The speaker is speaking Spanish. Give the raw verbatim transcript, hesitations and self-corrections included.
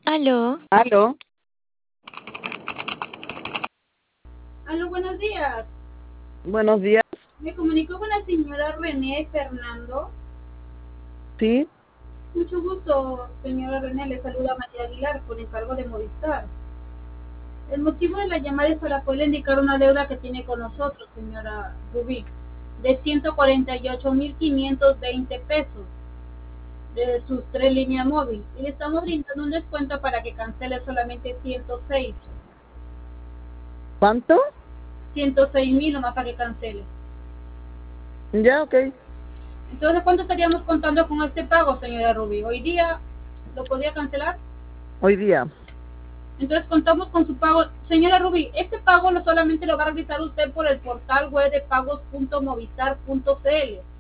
Aló. Aló, Aló, buenos días. buenos días. Me comunico con la señora René Fernando. Sí, Mucho gusto, señora René. Le saluda María Aguilar por encargo de Movistar. El motivo de la llamada es para poder indicar una deuda que tiene con nosotros, señora Rubí, de ciento cuarenta y ocho mil quinientos veinte pesos de sus tres líneas móviles. Y le estamos brindando un descuento para que cancele solamente ciento seis. ¿cuánto? ciento seis mil nomás para que cancele. Ya, ok. Entonces, ¿cuánto estaríamos contando con este pago, señora Rubí? ¿Hoy día lo podría cancelar? Hoy día. Entonces contamos con su pago. Señora Rubí, este pago no solamente lo va a realizar usted por el portal web de pagos punto movistar punto cl,